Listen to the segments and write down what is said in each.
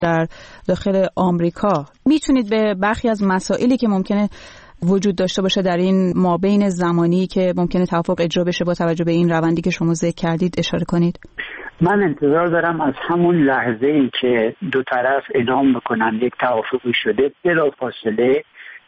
در داخل آمریکا. میتونید به برخی از مسائلی که ممکنه وجود داشته باشه در این مابین زمانی که ممکنه توافق اجرا بشه با توجه به این روندی که شما ذکر کردید اشاره کنید؟ من انتظار دارم از همون لحظه‌ای که دو طرف اعلام بکنن یک توافقی شده، بلافاصله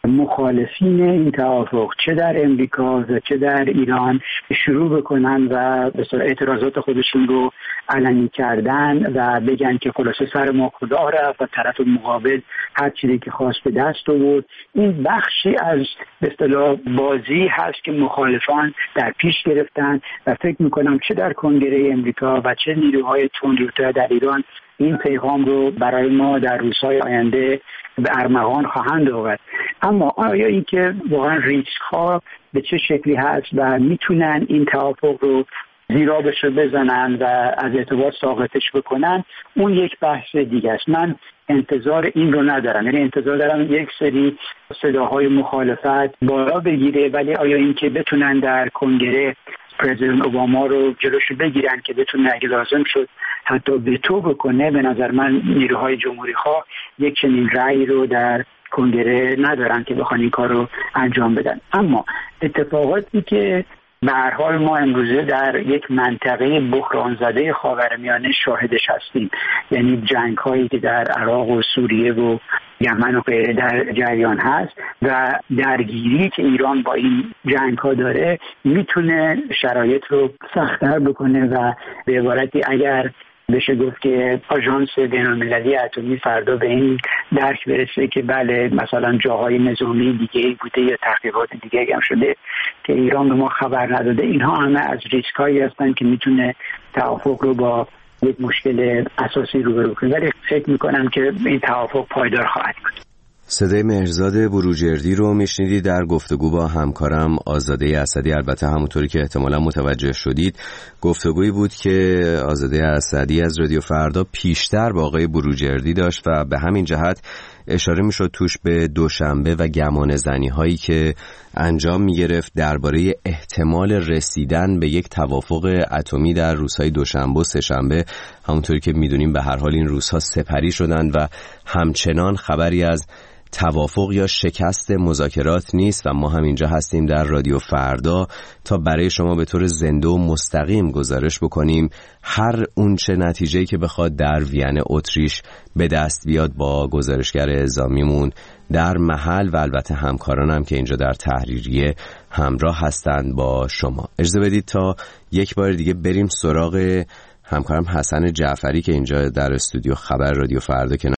مخالفین این توافق چه در امریکا و چه در ایران شروع بکنن و به صورت اعتراضات خودشون رو علنی کردن و بگن که خلاصه سر ما خدا رفت و طرف مقابل هر چیزی که خواست به دست آورد. این بخشی از به اصطلاح بازی هست که مخالفان در پیش گرفتن و فکر میکنم چه در کنگره امریکا و چه نیروهای تندروتر در ایران این پیغام رو برای ما در روزهای آینده به ارمغان خواهند آورد. اما آیا این که واقعا ریسک ها به چه شکلی هست و میتونن این توافق رو زیرابش رو بزنن و از اعتبار ساقطش بکنن، اون یک بحث دیگه است. من انتظار این رو ندارم، یعنی انتظار دارم یک سری صداهای مخالفت بالا بگیره، ولی آیا این که بتونن در کنگره پرزیدنت اوباما رو جلوشو بگیرن که بتونه اگه لازم شد حتی وتو بکنه، به نظر من نیروهای جمهوری خواه یک چنین رأی رو در کنگره ندارن که بخوان این کار رو انجام بدن. اما اتفاقاتی که به هر حال ما امروزه در یک منطقه بحران زده خاورمیانه شاهدش هستیم، یعنی جنگ هایی که در عراق و سوریه و یمن و غیره در جریان هست و درگیری که ایران با این جنگ ها داره میتونه شرایط رو سخت‌تر بکنه و به عبارتی اگر بشه گفت که آژانس بین‌المللی اتمی فردا به این درک برسه که بله مثلا جاهای نظامی دیگه بوده یا تحقیقات دیگه هم شده که ایران به ما خبر نداده، اینها همه از ریسک هایی هستن که میتونه توافق رو با یک مشکل اساسی روبرو کنه، ولی فکر میکنم که این توافق پایدار خواهد بود. صدای مهرزاد بروجردی رو میشنیدید در گفتگو با همکارم آزاده اسدی. البته همونطوری که احتمالا متوجه شدید گفتگویی بود که آزاده اسدی از رادیو فردا پیشتر با آقای بروجردی داشت و به همین جهت اشاره میشد توش به دوشنبه و گمان زنی هایی که انجام میگرفت درباره احتمال رسیدن به یک توافق اتمی در روزهای دوشنبه و سه‌شنبه. همونطوری که میدونیم به هر حال این روزها سپری شدند و همچنان خبری از توافق یا شکست مذاکرات نیست و ما هم اینجا هستیم در رادیو فردا تا برای شما به طور زنده و مستقیم گزارش بکنیم هر اونچه نتیجه‌ای که بخواد در وین اتریش به دست بیاد با گزارشگر اعزامیمون در محل و البته همکارانم که اینجا در تحریریه همراه هستند با شما. اجازه بدید تا یک بار دیگه بریم سراغ همکارم حسن جعفری که اینجا در استودیو خبر رادیو فردا